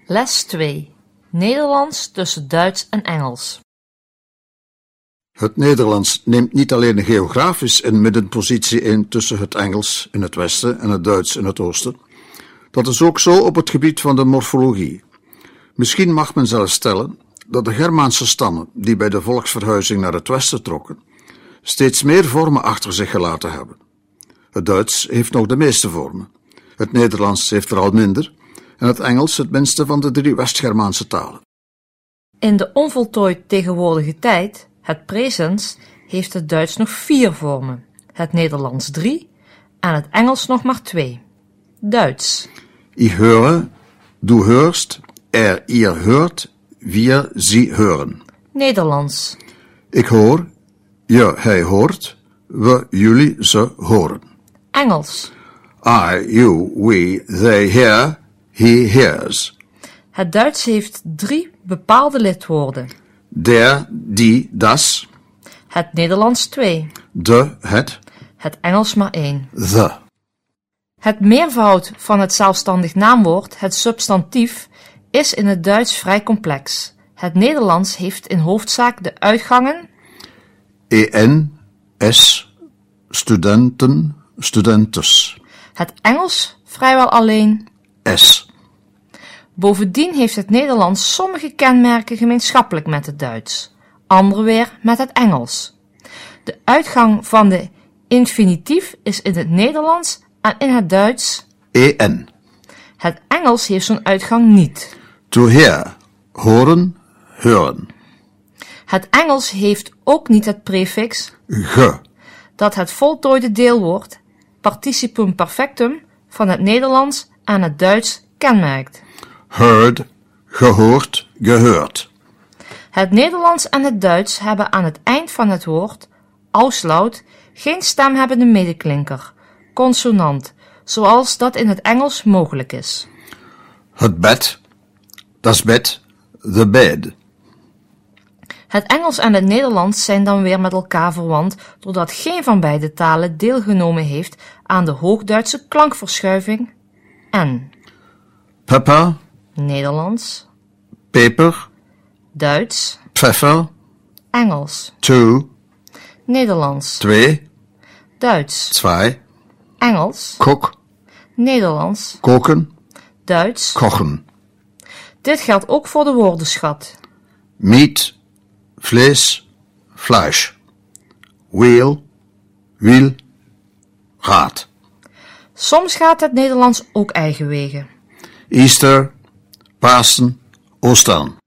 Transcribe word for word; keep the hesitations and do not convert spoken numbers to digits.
Les twee. Nederlands tussen Duits en Engels. Het Nederlands neemt niet alleen geografisch een middenpositie in tussen het Engels in het westen en het Duits in het oosten. Dat is ook zo op het gebied van de morfologie. Misschien mag men zelfs stellen dat de Germaanse stammen, die bij de volksverhuizing naar het westen trokken, steeds meer vormen achter zich gelaten hebben. Het Duits heeft nog de meeste vormen, het Nederlands heeft er al minder en het Engels het minste van de drie West-Germaanse talen. In de onvoltooid tegenwoordige tijd, het presens, heeft het Duits nog vier vormen, het Nederlands drie en het Engels nog maar twee. Duits. Ich höre, du hörst, er, ihr hört, wir, sie hören. Nederlands. Ik hoor, je, hij hoort, we, jullie, ze horen. Engels. I, you, we, they hear, he hears. Het Duits heeft drie bepaalde lidwoorden. Der, die, das. Het Nederlands twee. De, het. Het Engels maar één. The. Het meervoud van het zelfstandig naamwoord, het substantief, is in het Duits vrij complex. Het Nederlands heeft in hoofdzaak de uitgangen en, s, studenten, studentes. Het Engels vrijwel alleen S. Bovendien heeft het Nederlands sommige kenmerken gemeenschappelijk met het Duits, andere weer met het Engels. De uitgang van de infinitief is in het Nederlands en in het Duits en. Het Engels heeft zo'n uitgang niet. To hear, horen, hören. Het Engels heeft ook niet het prefix ge, dat het voltooide deelwoord, participum perfectum, van het Nederlands en het Duits kenmerkt. Heard, gehoord, gehoord. Het Nederlands en het Duits hebben aan het eind van het woord, auslaut, geen stemhebbende medeklinker, consonant, zoals dat in het Engels mogelijk is. Het bed, das bed, the bed. Het Engels en het Nederlands zijn dan weer met elkaar verwant, doordat geen van beide talen deelgenomen heeft aan de Hoogduitse klankverschuiving en. Pepper, Nederlands, peper, Duits, pfeffer, Engels, two, Nederlands, twee, Duits, zwei, Engels, kok, Nederlands, koken, Duits. kochen. Dit geldt ook voor de woordenschat. Meat, vlees, Fleisch. Wheel, wiel, raad. Soms gaat het Nederlands ook eigen wegen. Easter, Pasen, Ostern.